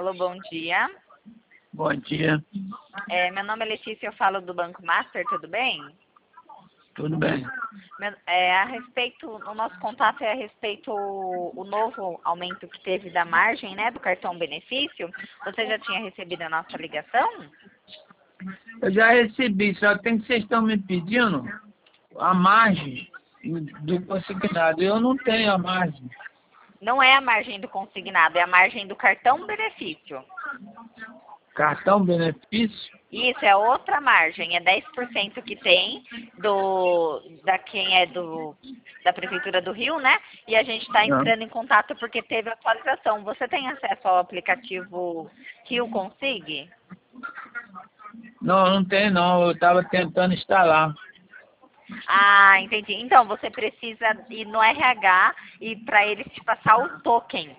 Alô, bom dia. Bom dia, Meu nome é Letícia, eu falo do Banco Master, tudo bem? tudo bem? O nosso contato é a respeito o novo aumento que teve da margem, né, do cartão benefício. Você já tinha recebido a nossa ligação? Eu já recebi, só tem que vocês estão me pedindo a margem do consignado. Eu não tenho a margem. Não é a margem do consignado, é a margem do cartão benefício. Cartão benefício? Isso, é outra margem, é 10% que tem da Prefeitura do Rio, né? E a gente está Não, entrando em contato porque teve atualização. Você tem acesso ao aplicativo Rio Consig? não tenho não. Eu estava tentando instalar. Ah, entendi. Então, você precisa ir no RH e para eles te passar o token.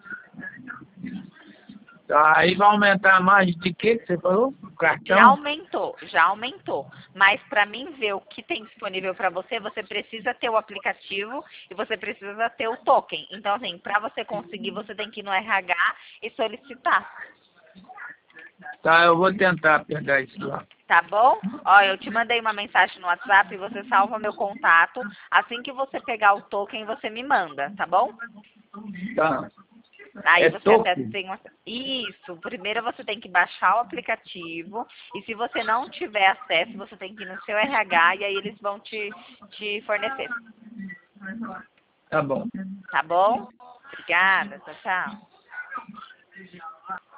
Aí vai aumentar a margem de quê que você falou? Já Cartão? aumentou, já aumentou. Mas para mim ver o que tem disponível para você, você precisa ter o aplicativo e você precisa ter o token. Então, assim, para você conseguir, você tem que ir no RH e solicitar. Tá, eu vou tentar pegar isso lá. Tá bom? Ó, eu te mandei uma mensagem no WhatsApp, você salva meu contato. Assim que você pegar o token, você me manda, tá bom? Tá. Aí É você até token? tem uma... Isso, primeiro você tem que baixar o aplicativo e se você não tiver acesso, você tem que ir no seu RH e aí eles vão te fornecer. Tá bom. Tá bom? Obrigada, tchau, tchau.